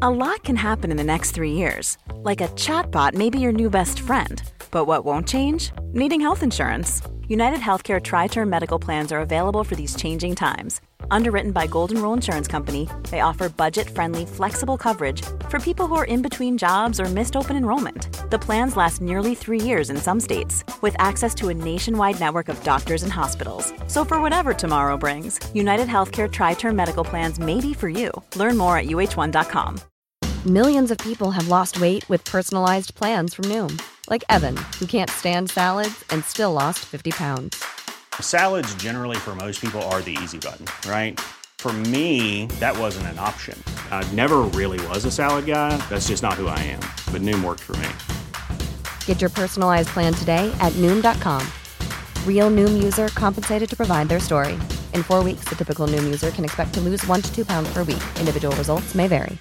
A lot can happen in the next 3 years. Like a chatbot may be your new best friend. But what won't change? Needing health insurance. United Healthcare Tri-Term Medical Plans are available for these changing times. Underwritten by Golden Rule Insurance Company, they offer budget-friendly, flexible coverage for people who are in between jobs or missed open enrollment. The plans last nearly 3 years in some states, with access to a nationwide network of doctors and hospitals. So for whatever tomorrow brings, United Healthcare Tri-Term Medical Plans may be for you. Learn more at uh1.com. Millions of people have lost weight with personalized plans from Noom. Like Evan, who can't stand salads and still lost 50 pounds. Salads generally for most people are the easy button, right? For me, that wasn't an option. I never really was a salad guy. That's just not who I am. But Noom worked for me. Get your personalized plan today at Noom.com. Real Noom user compensated to provide their story. In 4 weeks, the typical Noom user can expect to lose 1 to 2 pounds per week. Individual results may vary.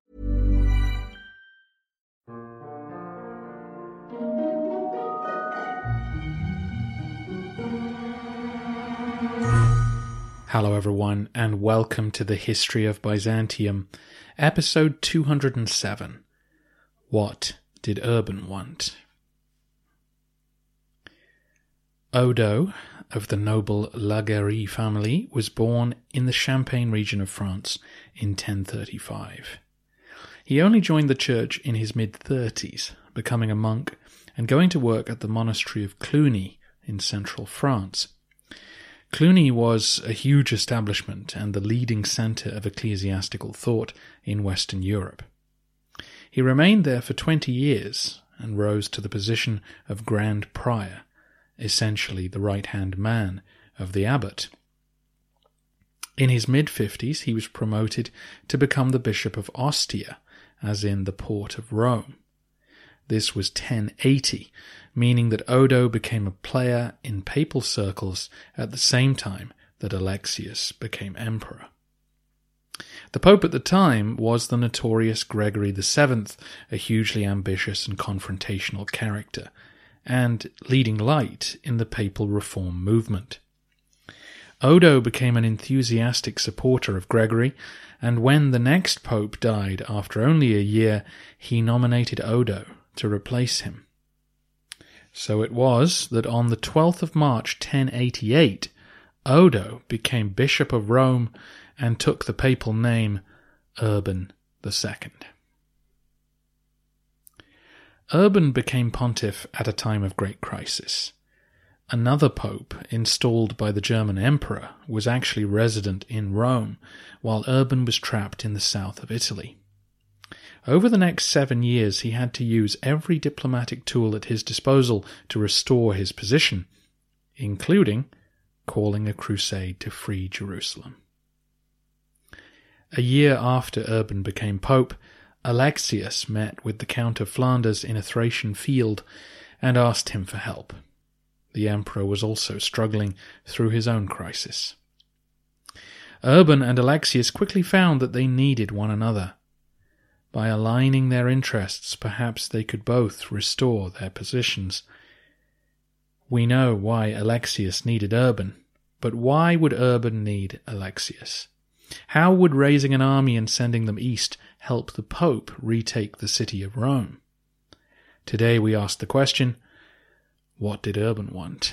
Hello everyone, and welcome to the History of Byzantium, episode 207. What did Urban want? Odo, of the noble Lagerie family, was born in the Champagne region of France in 1035. He only joined the church in his mid-30s, becoming a monk and going to work at the monastery of Cluny in central France. Cluny was a huge establishment and the leading centre of ecclesiastical thought in Western Europe. He remained there for 20 years and rose to the position of Grand Prior, essentially the right-hand man of the abbot. In his mid-50s, he was promoted to become the Bishop of Ostia, as in the port of Rome. This was 1080, meaning that Odo became a player in papal circles at the same time that Alexius became emperor. The pope at the time was the notorious Gregory VII, a hugely ambitious and confrontational character, and leading light in the papal reform movement. Odo became an enthusiastic supporter of Gregory, and when the next pope died after only a year, he nominated Odo to replace him. So it was that on the 12th of March 1088, Odo became Bishop of Rome and took the papal name Urban II. Urban became pontiff at a time of great crisis. Another pope, installed by the German emperor, was actually resident in Rome, while Urban was trapped in the south of Italy. Over the next 7 years, he had to use every diplomatic tool at his disposal to restore his position, including calling a crusade to free Jerusalem. A year after Urban became pope, Alexius met with the Count of Flanders in a Thracian field and asked him for help. The emperor was also struggling through his own crisis. Urban and Alexius quickly found that they needed one another. By aligning their interests, perhaps they could both restore their positions. We know why Alexius needed Urban, but why would Urban need Alexius? How would raising an army and sending them east help the Pope retake the city of Rome? Today we ask the question, what did Urban want?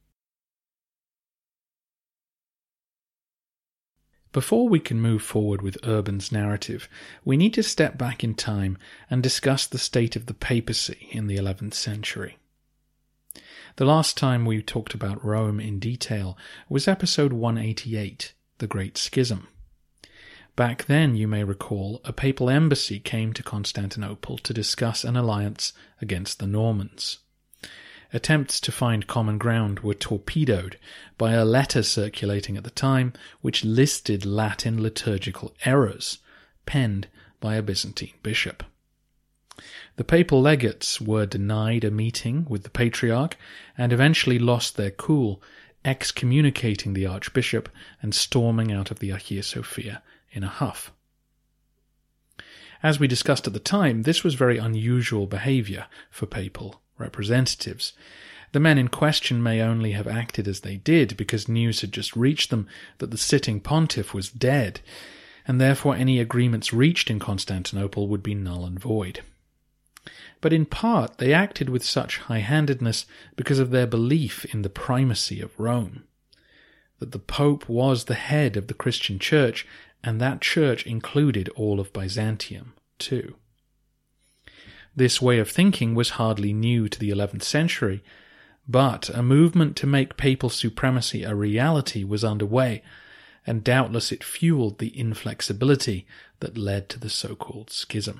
Before we can move forward with Urban's narrative, we need to step back in time and discuss the state of the papacy in the 11th century. The last time we talked about Rome in detail was episode 188, The Great Schism. Back then, you may recall, a papal embassy came to Constantinople to discuss an alliance against the Normans. Attempts to find common ground were torpedoed by a letter circulating at the time which listed Latin liturgical errors, penned by a Byzantine bishop. The papal legates were denied a meeting with the patriarch and eventually lost their cool, excommunicating the archbishop and storming out of the Hagia Sophia in a huff. As we discussed at the time, this was very unusual behaviour for papal representatives. The men in question may only have acted as they did because news had just reached them that the sitting pontiff was dead, and therefore any agreements reached in Constantinople would be null and void. But in part they acted with such high-handedness because of their belief in the primacy of Rome, that the Pope was the head of the Christian Church, and that church included all of Byzantium too. This way of thinking was hardly new to the 11th century, but a movement to make papal supremacy a reality was underway, and doubtless it fueled the inflexibility that led to the so-called schism.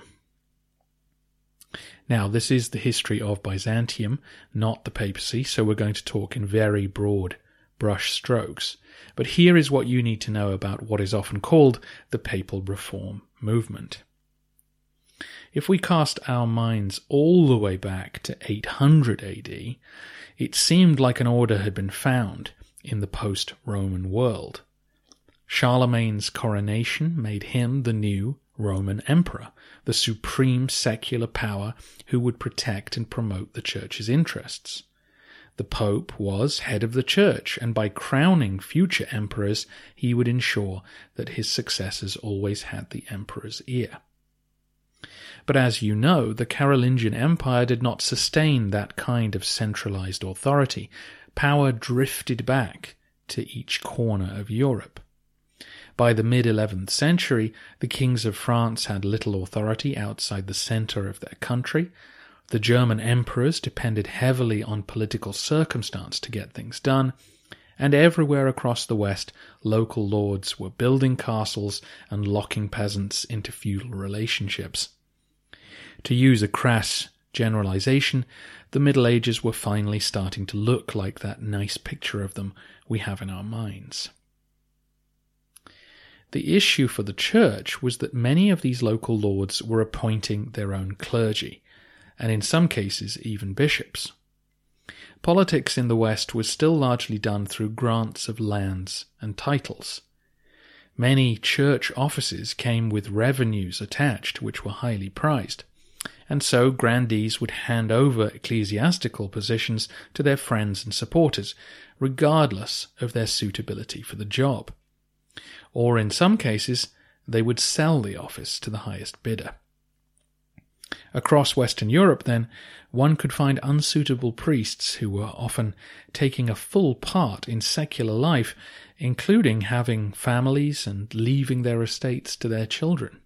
Now, this is the history of Byzantium, not the papacy, so we're going to talk in very broad brush strokes. But here is what you need to know about what is often called the papal reform movement. If we cast our minds all the way back to 800 AD, it seemed like an order had been found in the post-Roman world. Charlemagne's coronation made him the new Roman emperor, the supreme secular power who would protect and promote the church's interests. The Pope was head of the church, and by crowning future emperors, he would ensure that his successors always had the emperor's ear. But as you know, the Carolingian Empire did not sustain that kind of centralized authority. Power drifted back to each corner of Europe. By the mid-11th century, the kings of France had little authority outside the center of their country. The German emperors depended heavily on political circumstance to get things done, and everywhere across the West, local lords were building castles and locking peasants into feudal relationships. To use a crass generalization, the Middle Ages were finally starting to look like that nice picture of them we have in our minds. The issue for the church was that many of these local lords were appointing their own clergy, and in some cases even bishops. Politics in the West was still largely done through grants of lands and titles. Many church offices came with revenues attached which were highly prized, and so grandees would hand over ecclesiastical positions to their friends and supporters, regardless of their suitability for the job. Or in some cases, they would sell the office to the highest bidder. Across Western Europe, then, one could find unsuitable priests who were often taking a full part in secular life, including having families and leaving their estates to their children.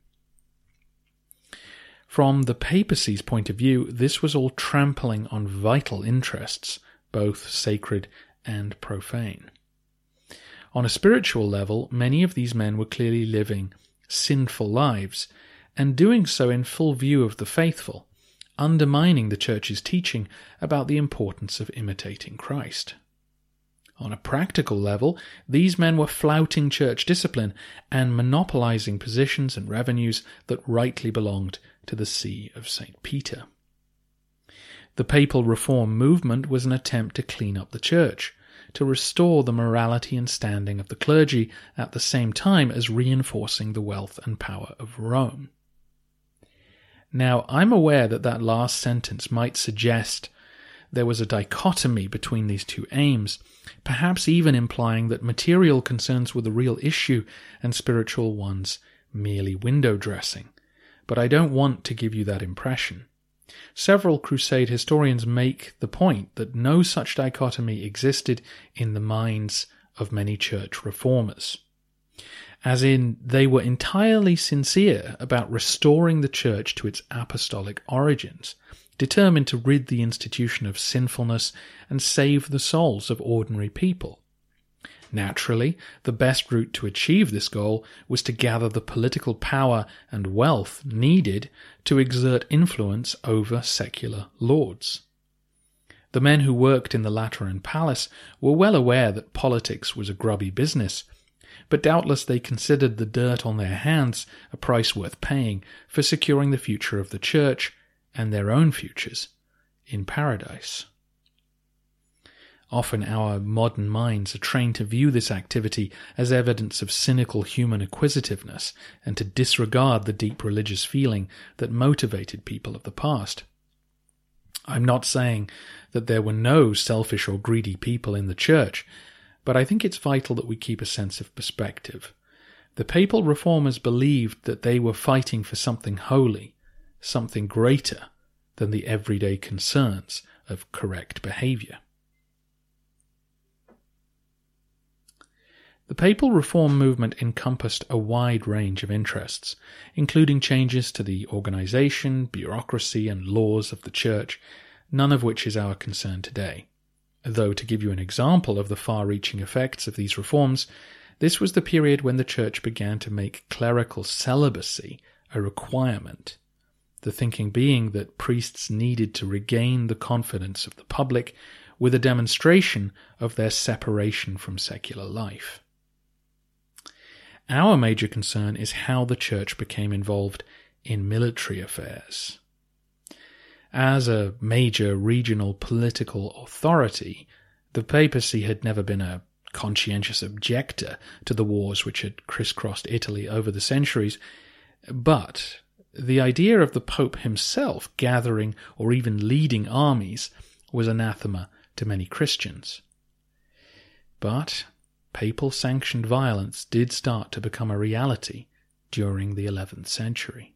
From the papacy's point of view, this was all trampling on vital interests, both sacred and profane. On a spiritual level, many of these men were clearly living sinful lives, and doing so in full view of the faithful, undermining the Church's teaching about the importance of imitating Christ. On a practical level, these men were flouting church discipline and monopolizing positions and revenues that rightly belonged to the See of St. Peter. The papal reform movement was an attempt to clean up the Church, to restore the morality and standing of the clergy at the same time as reinforcing the wealth and power of Rome. Now, I'm aware that that last sentence might suggest there was a dichotomy between these two aims, perhaps even implying that material concerns were the real issue and spiritual ones merely window dressing. But I don't want to give you that impression. Several Crusade historians make the point that no such dichotomy existed in the minds of many church reformers. As in, they were entirely sincere about restoring the church to its apostolic origins, determined to rid the institution of sinfulness and save the souls of ordinary people. Naturally, the best route to achieve this goal was to gather the political power and wealth needed to exert influence over secular lords. The men who worked in the Lateran Palace were well aware that politics was a grubby business, but doubtless they considered the dirt on their hands a price worth paying for securing the future of the Church and their own futures in paradise. Often our modern minds are trained to view this activity as evidence of cynical human acquisitiveness and to disregard the deep religious feeling that motivated people of the past. I'm not saying that there were no selfish or greedy people in the Church, but I think it's vital that we keep a sense of perspective. The papal reformers believed that they were fighting for something holy, something greater than the everyday concerns of correct behaviour. The papal reform movement encompassed a wide range of interests, including changes to the organisation, bureaucracy and laws of the Church, none of which is our concern today. Though, to give you an example of the far-reaching effects of these reforms, this was the period when the Church began to make clerical celibacy a requirement, the thinking being that priests needed to regain the confidence of the public with a demonstration of their separation from secular life. Our major concern is how the Church became involved in military affairs. As a major regional political authority, the papacy had never been a conscientious objector to the wars which had crisscrossed Italy over the centuries, but the idea of the Pope himself gathering or even leading armies was anathema to many Christians. But papal-sanctioned violence did start to become a reality during the 11th century.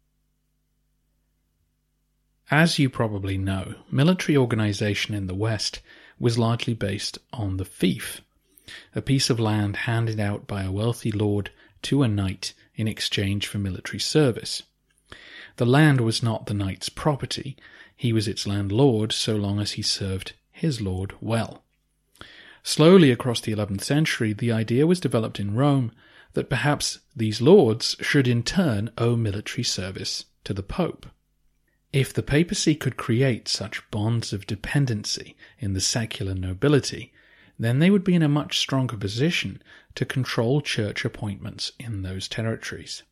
As you probably know, military organisation in the West was largely based on the fief, a piece of land handed out by a wealthy lord to a knight in exchange for military service. The land was not the knight's property, he was its landlord so long as he served his lord well. Slowly across the 11th century, the idea was developed in Rome that perhaps these lords should in turn owe military service to the Pope. If the papacy could create such bonds of dependency in the secular nobility, then they would be in a much stronger position to control church appointments in those territories.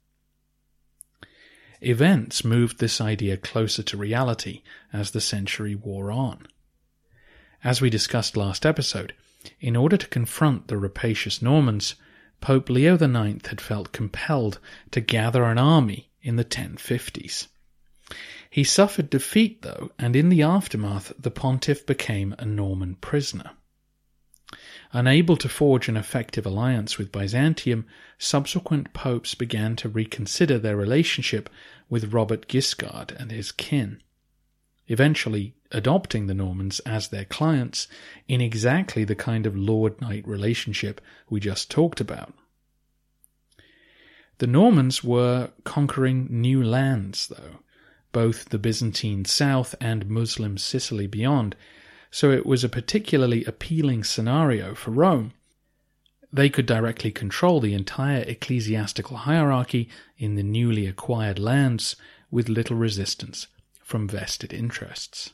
Events moved this idea closer to reality as the century wore on. As we discussed last episode, in order to confront the rapacious Normans, Pope Leo IX had felt compelled to gather an army in the 1050s. He suffered defeat, though, and in the aftermath the pontiff became a Norman prisoner. Unable to forge an effective alliance with Byzantium, subsequent popes began to reconsider their relationship with Robert Guiscard and his kin, eventually adopting the Normans as their clients in exactly the kind of lord-knight relationship we just talked about. The Normans were conquering new lands, though, both the Byzantine south and Muslim Sicily beyond, so it was a particularly appealing scenario for Rome. They could directly control the entire ecclesiastical hierarchy in the newly acquired lands with little resistance from vested interests.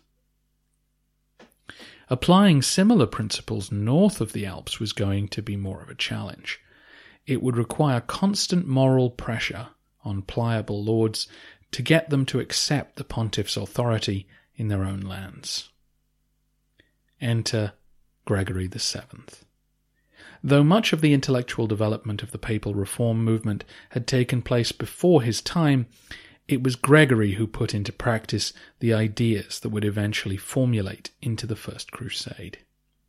Applying similar principles north of the Alps was going to be more of a challenge. It would require constant moral pressure on pliable lords to get them to accept the pontiff's authority in their own lands. Enter Gregory VII. Though much of the intellectual development of the papal reform movement had taken place before his time, it was Gregory who put into practice the ideas that would eventually formulate into the First Crusade.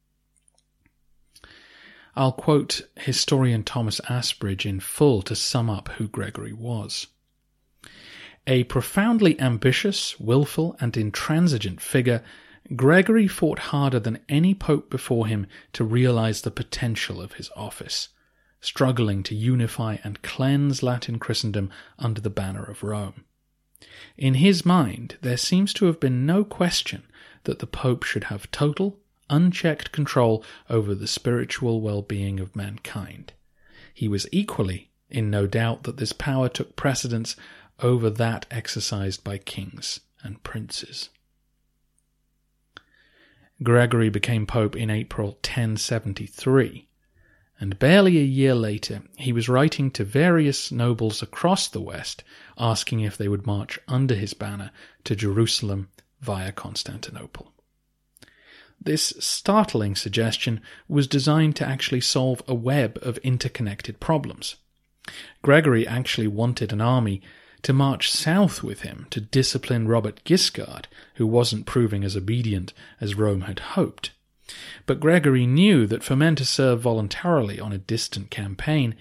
I'll quote historian Thomas Asbridge in full to sum up who Gregory was. A profoundly ambitious, willful, and intransigent figure, Gregory fought harder than any pope before him to realize the potential of his office, struggling to unify and cleanse Latin Christendom under the banner of Rome. In his mind, there seems to have been no question that the Pope should have total, unchecked control over the spiritual well-being of mankind. He was equally in no doubt that this power took precedence over that exercised by kings and princes. Gregory became Pope in April 1073, and barely a year later he was writing to various nobles across the West asking if they would march under his banner to Jerusalem via Constantinople. This startling suggestion was designed to actually solve a web of interconnected problems. Gregory actually wanted an army to march south with him to discipline Robert Guiscard, who wasn't proving as obedient as Rome had hoped. But Gregory knew that for men to serve voluntarily on a distant campaign,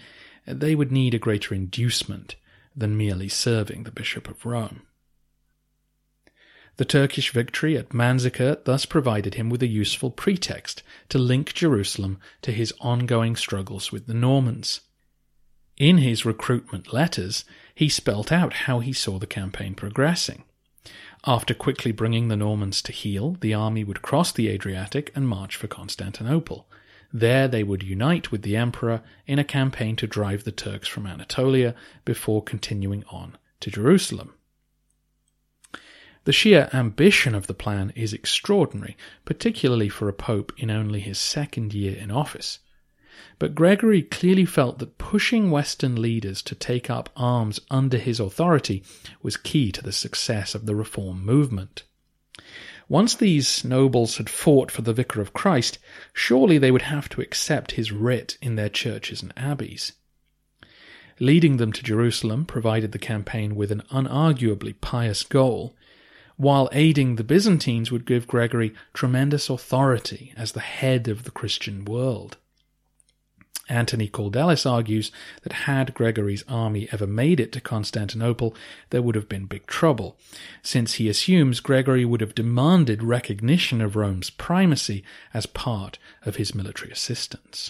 they would need a greater inducement than merely serving the Bishop of Rome. The Turkish victory at Manzikert thus provided him with a useful pretext to link Jerusalem to his ongoing struggles with the Normans. In his recruitment letters, he spelt out how he saw the campaign progressing. After quickly bringing the Normans to heel, the army would cross the Adriatic and march for Constantinople. There they would unite with the emperor in a campaign to drive the Turks from Anatolia before continuing on to Jerusalem. The sheer ambition of the plan is extraordinary, particularly for a pope in only his second year in office. But Gregory clearly felt that pushing Western leaders to take up arms under his authority was key to the success of the reform movement. Once these nobles had fought for the Vicar of Christ, surely they would have to accept his writ in their churches and abbeys. Leading them to Jerusalem provided the campaign with an unarguably pious goal, while aiding the Byzantines would give Gregory tremendous authority as the head of the Christian world. Anthony Cordelis argues that had Gregory's army ever made it to Constantinople, there would have been big trouble, since he assumes Gregory would have demanded recognition of Rome's primacy as part of his military assistance.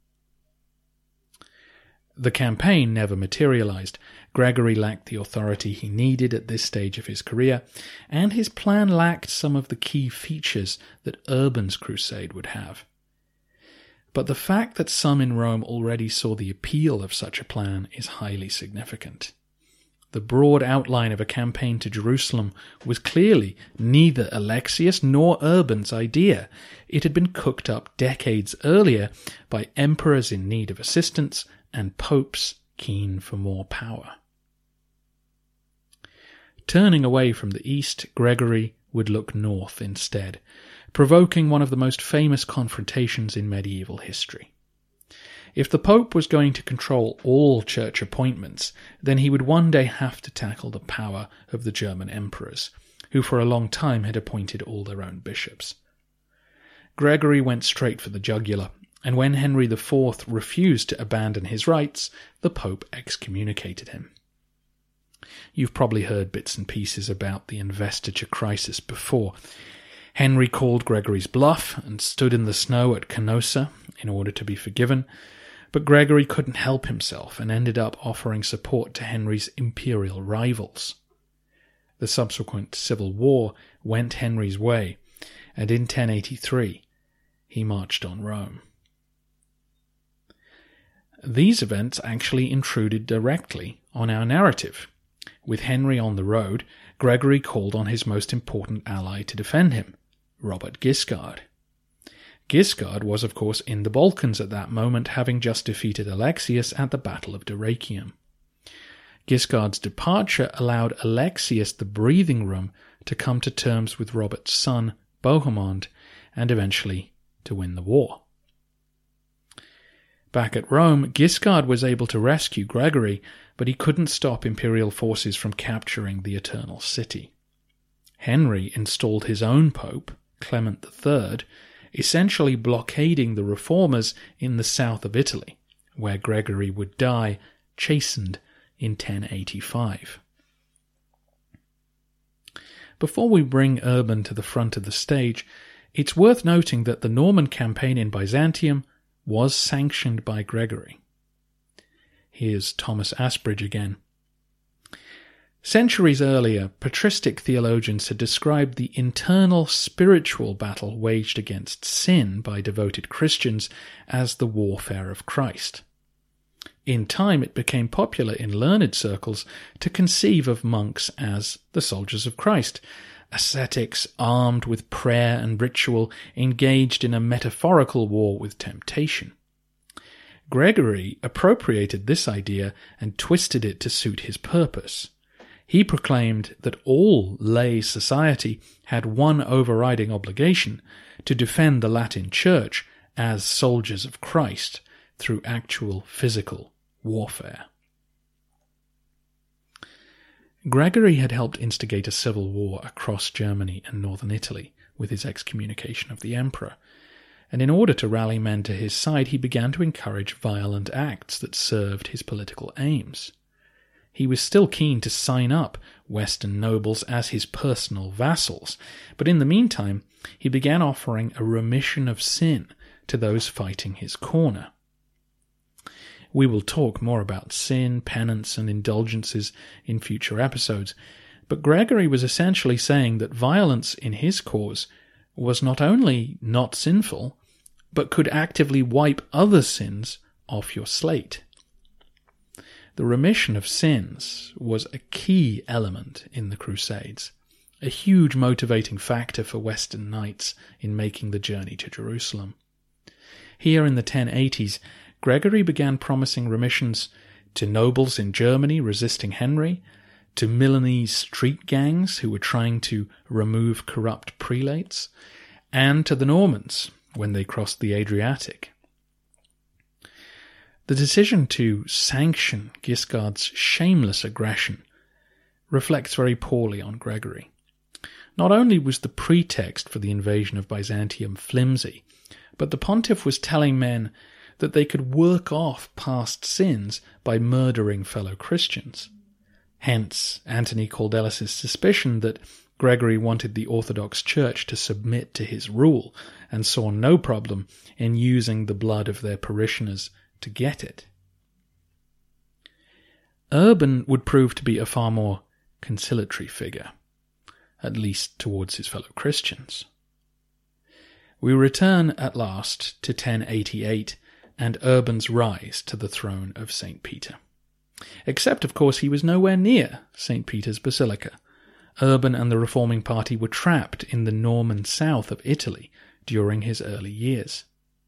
The campaign never materialized. Gregory lacked the authority he needed at this stage of his career, and his plan lacked some of the key features that Urban's crusade would have. But the fact that some in Rome already saw the appeal of such a plan is highly significant. The broad outline of a campaign to Jerusalem was clearly neither Alexius nor Urban's idea. It had been cooked up decades earlier by emperors in need of assistance and popes keen for more power. Turning away from the east, Gregory would look north instead, provoking one of the most famous confrontations in medieval history. If the Pope was going to control all church appointments, then he would one day have to tackle the power of the German emperors, who for a long time had appointed all their own bishops. Gregory went straight for the jugular, and when Henry IV refused to abandon his rights, the Pope excommunicated him. You've probably heard bits and pieces about the investiture crisis before. Henry called Gregory's bluff and stood in the snow at Canossa in order to be forgiven, but Gregory couldn't help himself and ended up offering support to Henry's imperial rivals. The subsequent civil war went Henry's way, and in 1083 he marched on Rome. These events actually intruded directly on our narrative. With Henry on the road, Gregory called on his most important ally to defend him, Robert Guiscard. Guiscard was, of course, in the Balkans at that moment, having just defeated Alexius at the Battle of Dyrrhachium. Guiscard's departure allowed Alexius the breathing room to come to terms with Robert's son, Bohemond, and eventually to win the war. Back at Rome, Guiscard was able to rescue Gregory, but he couldn't stop imperial forces from capturing the Eternal City. Henry installed his own pope, Clement III, essentially blockading the reformers in the south of Italy, where Gregory would die chastened in 1085. Before we bring Urban to the front of the stage, it's worth noting that the Norman campaign in Byzantium was sanctioned by Gregory. Here's Thomas Asbridge again. Centuries earlier, patristic theologians had described the internal spiritual battle waged against sin by devoted Christians as the warfare of Christ. In time, it became popular in learned circles to conceive of monks as the soldiers of Christ, ascetics armed with prayer and ritual, engaged in a metaphorical war with temptation. Gregory appropriated this idea and twisted it to suit his purpose. He proclaimed that all lay society had one overriding obligation: to defend the Latin Church as soldiers of Christ through actual physical warfare. Gregory had helped instigate a civil war across Germany and northern Italy with his excommunication of the emperor, and in order to rally men to his side, he began to encourage violent acts that served his political aims. He was still keen to sign up Western nobles as his personal vassals, but in the meantime he began offering a remission of sin to those fighting his corner. We will talk more about sin, penance, and indulgences in future episodes, but Gregory was essentially saying that violence in his cause was not only not sinful, but could actively wipe other sins off your slate. The remission of sins was a key element in the Crusades, a huge motivating factor for Western knights in making the journey to Jerusalem. Here in the 1080s, Gregory began promising remissions to nobles in Germany resisting Henry, to Milanese street gangs who were trying to remove corrupt prelates, and to the Normans when they crossed the Adriatic. The decision to sanction Guiscard's shameless aggression reflects very poorly on Gregory. Not only was the pretext for the invasion of Byzantium flimsy, but the pontiff was telling men that they could work off past sins by murdering fellow Christians. Hence, Anthony Cordelis' suspicion that Gregory wanted the Orthodox Church to submit to his rule and saw no problem in using the blood of their parishioners to get it. Urban would prove to be a far more conciliatory figure, at least towards his fellow Christians. We return at last to 1088 and Urban's rise to the throne of St. Peter. Except, of course, he was nowhere near St. Peter's Basilica. Urban and the reforming party were trapped in the Norman south of Italy during his early years.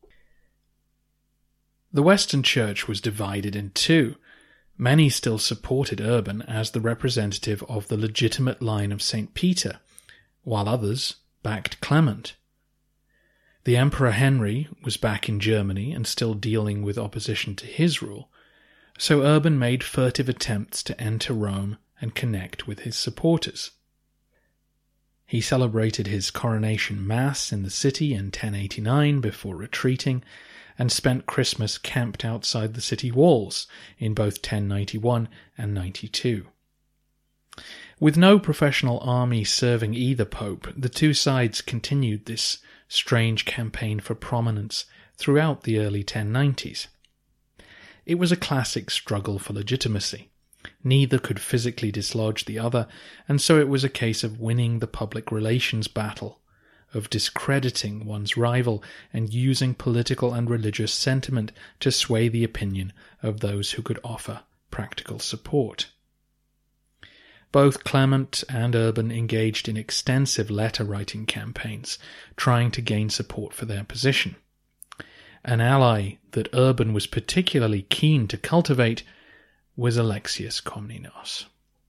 The Western Church was divided in two. Many still supported Urban as the representative of the legitimate line of St. Peter, while others backed Clement. The Emperor Henry was back in Germany and still dealing with opposition to his rule, so Urban made furtive attempts to enter Rome and connect with his supporters. He celebrated his coronation mass in the city in 1089 before retreating, and spent Christmas camped outside the city walls in both 1091 and 92. With no professional army serving either pope, the two sides continued this strange campaign for prominence throughout the early 1090s. It was a classic struggle for legitimacy. Neither could physically dislodge the other, and so it was a case of winning the public relations battle, of discrediting one's rival and using political and religious sentiment to sway the opinion of those who could offer practical support. Both Clement and Urban engaged in extensive letter-writing campaigns, trying to gain support for their position. An ally that Urban was particularly keen to cultivate was Alexius Komnenos.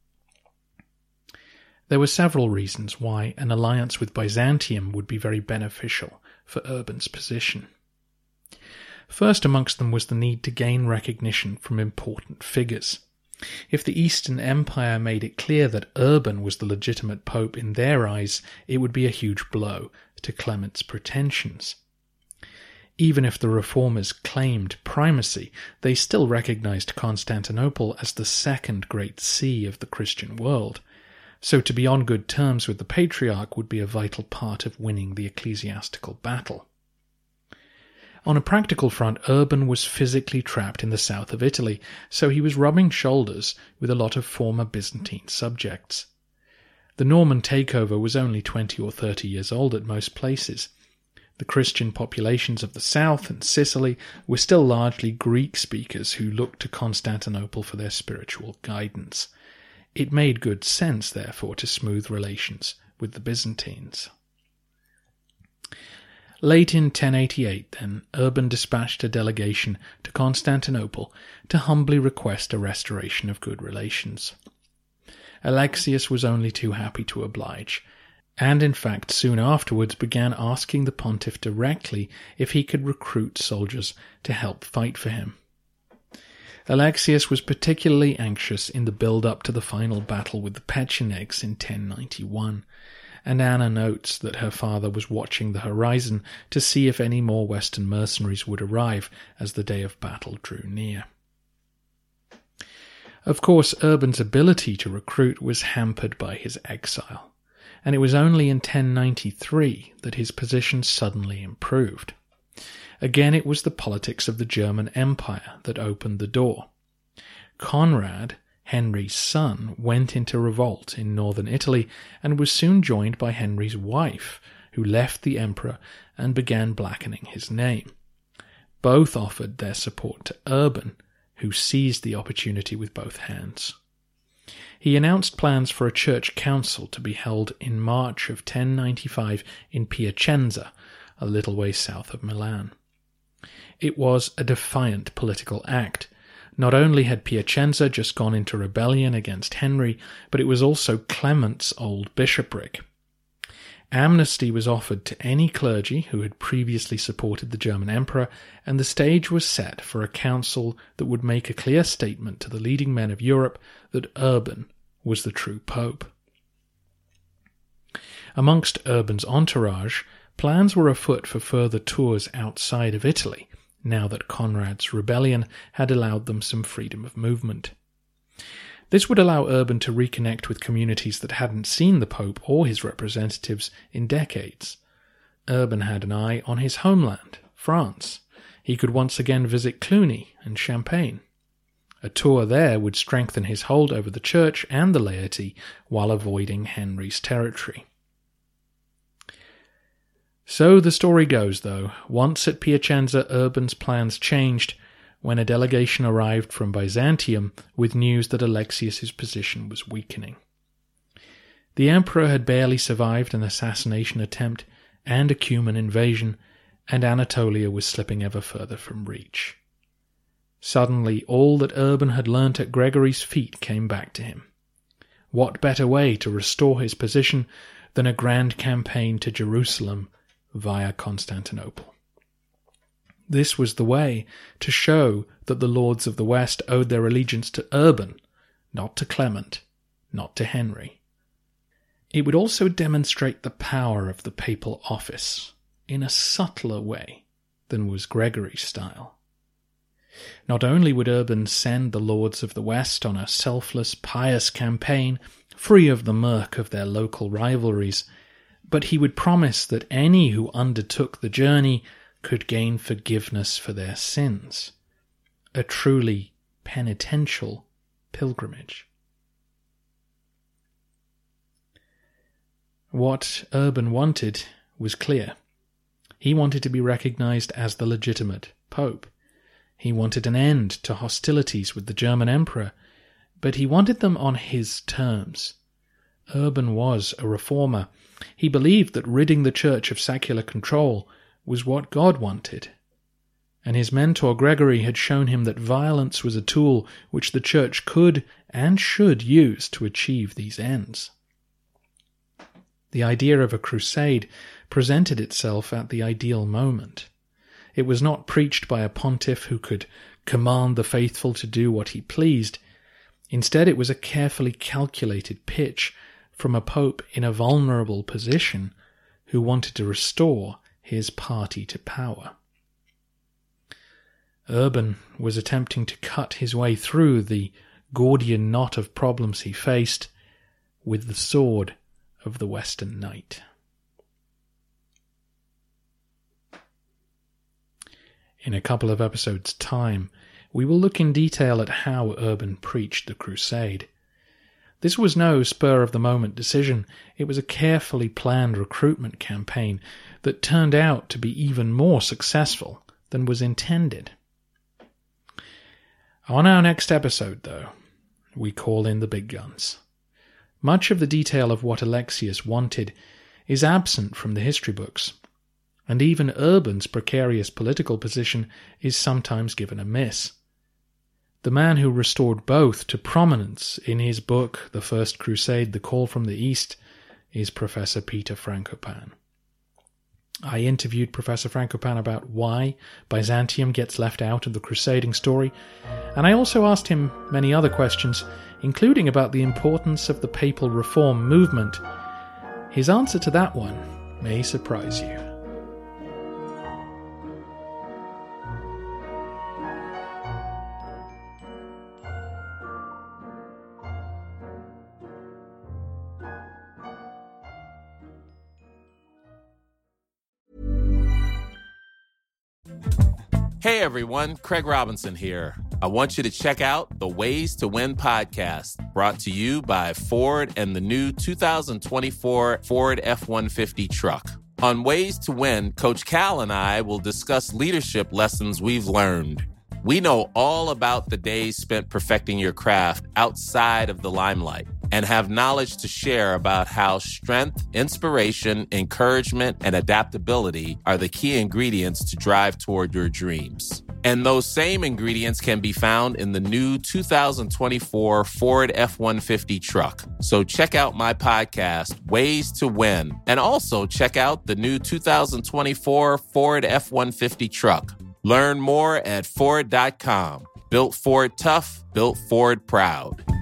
There were several reasons why an alliance with Byzantium would be very beneficial for Urban's position. First amongst them was the need to gain recognition from important figures. If the Eastern Empire made it clear that Urban was the legitimate pope in their eyes, it would be a huge blow to Clement's pretensions. Even if the reformers claimed primacy, they still recognized Constantinople as the second great see of the Christian world, so to be on good terms with the Patriarch would be a vital part of winning the ecclesiastical battle. On a practical front, Urban was physically trapped in the south of Italy, so he was rubbing shoulders with a lot of former Byzantine subjects. The Norman takeover was only 20 or 30 years old at most places. The Christian populations of the south and Sicily were still largely Greek speakers who looked to Constantinople for their spiritual guidance. It made good sense, therefore, to smooth relations with the Byzantines. Late in 1088, then, Urban dispatched a delegation to Constantinople to humbly request a restoration of good relations. Alexius was only too happy to oblige, and in fact soon afterwards began asking the pontiff directly if he could recruit soldiers to help fight for him. Alexius was particularly anxious in the build-up to the final battle with the Pechenegs in 1091, and Anna notes that her father was watching the horizon to see if any more Western mercenaries would arrive as the day of battle drew near. Of course, Urban's ability to recruit was hampered by his exile, and it was only in 1093 that his position suddenly improved. Again, it was the politics of the German Empire that opened the door. Conrad, Henry's son, went into revolt in northern Italy and was soon joined by Henry's wife, who left the emperor and began blackening his name. Both offered their support to Urban, who seized the opportunity with both hands. He announced plans for a church council to be held in March of 1095 in Piacenza, a little way south of Milan. It was a defiant political act. Not only had Piacenza just gone into rebellion against Henry, but it was also Clement's old bishopric. Amnesty was offered to any clergy who had previously supported the German emperor, and the stage was set for a council that would make a clear statement to the leading men of Europe that Urban was the true pope. Amongst Urban's entourage, plans were afoot for further tours outside of Italy, now that Conrad's rebellion had allowed them some freedom of movement. This would allow Urban to reconnect with communities that hadn't seen the Pope or his representatives in decades. Urban had an eye on his homeland, France. He could once again visit Cluny and Champagne. A tour there would strengthen his hold over the church and the laity while avoiding Henry's territory. So the story goes, though. Once at Piacenza, Urban's plans changed when a delegation arrived from Byzantium with news that Alexius's position was weakening. The emperor had barely survived an assassination attempt and a Cuman invasion, and Anatolia was slipping ever further from reach. Suddenly, all that Urban had learnt at Gregory's feet came back to him. What better way to restore his position than a grand campaign to Jerusalem via Constantinople? This was the way to show that the lords of the West owed their allegiance to Urban, not to Clement, not to Henry. It would also demonstrate the power of the papal office in a subtler way than was Gregory's style. Not only would Urban send the lords of the West on a selfless, pious campaign, free of the murk of their local rivalries, but he would promise that any who undertook the journey could gain forgiveness for their sins, a truly penitential pilgrimage. What Urban wanted was clear. He wanted to be recognized as the legitimate pope. He wanted an end to hostilities with the German emperor, but he wanted them on his terms. Urban was a reformer. He believed that ridding the church of secular control was what God wanted, and his mentor Gregory had shown him that violence was a tool which the church could and should use to achieve these ends. The idea of a crusade presented itself at the ideal moment. It was not preached by a pontiff who could command the faithful to do what he pleased. Instead, it was a carefully calculated pitch from a pope in a vulnerable position who wanted to restore his party to power. Urban was attempting to cut his way through the Gordian knot of problems he faced with the sword of the Western Knight. In a couple of episodes' time, we will look in detail at how Urban preached the crusade. This was no spur-of-the-moment decision. It was a carefully planned recruitment campaign that turned out to be even more successful than was intended. On our next episode, though, we call in the big guns. Much of the detail of what Alexius wanted is absent from the history books, and even Urban's precarious political position is sometimes given a miss. The man who restored both to prominence in his book, The First Crusade, The Call from the East, is Professor Peter Frankopan. I interviewed Professor Frankopan about why Byzantium gets left out of the crusading story, and I also asked him many other questions, including about the importance of the papal reform movement, His answer to that one may surprise you. Hey everyone, Craig Robinson here. I want you to check out the Ways to Win podcast, brought to you by Ford and the new 2024 Ford F-150 truck. On Ways to Win, Coach Cal and I will discuss leadership lessons we've learned. We know all about the days spent perfecting your craft outside of the limelight and have knowledge to share about how strength, inspiration, encouragement, and adaptability are the key ingredients to drive toward your dreams. And those same ingredients can be found in the new 2024 Ford F-150 truck. So check out my podcast, Ways to Win, and also check out the new 2024 Ford F-150 truck. Learn more at Ford.com. Built Ford tough, built Ford proud.